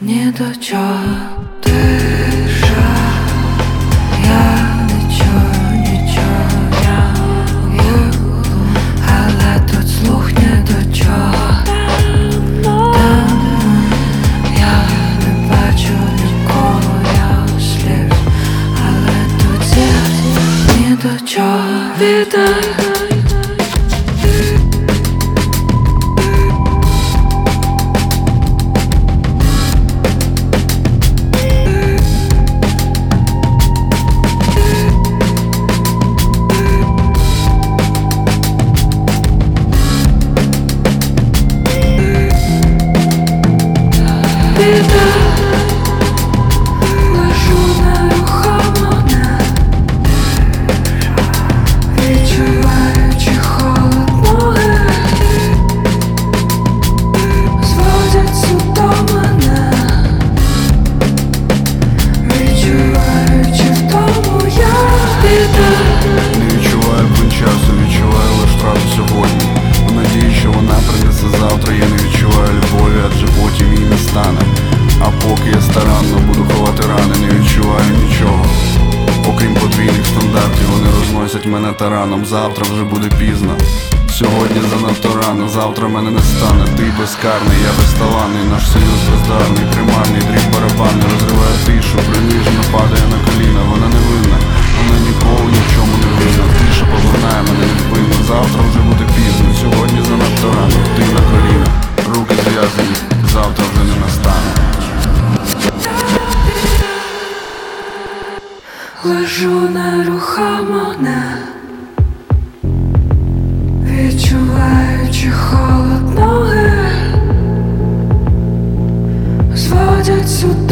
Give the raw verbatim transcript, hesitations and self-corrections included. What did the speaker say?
ні до чого тиша, я не чую нічого, я їду, але тут слух не до чого. Там я не бачу нікого, я сліз, але тут зір ні до чого. Віддай а поки я старанно буду ховати рани, не відчуваю нічого. Окрім подвійних стандартів, вони розносять мене тараном. Завтра вже буде пізно, сьогодні занадто рано, завтра мене не стане. Ти безкарний, я безталанний, наш союз бездарний, примарний, дріб барабанний розриває тишу, принижено падає на коліна. Вона не винна, вона ніколи ні в чому не винна. Тиша повернає мене невпинно, завтра вже буде пізно, сьогодні занадто рано, ти на коліна, руки зв'язані, завтра вже не настане. Лежу нерухомо, не відчуваючи холод, ноги зводять сюди.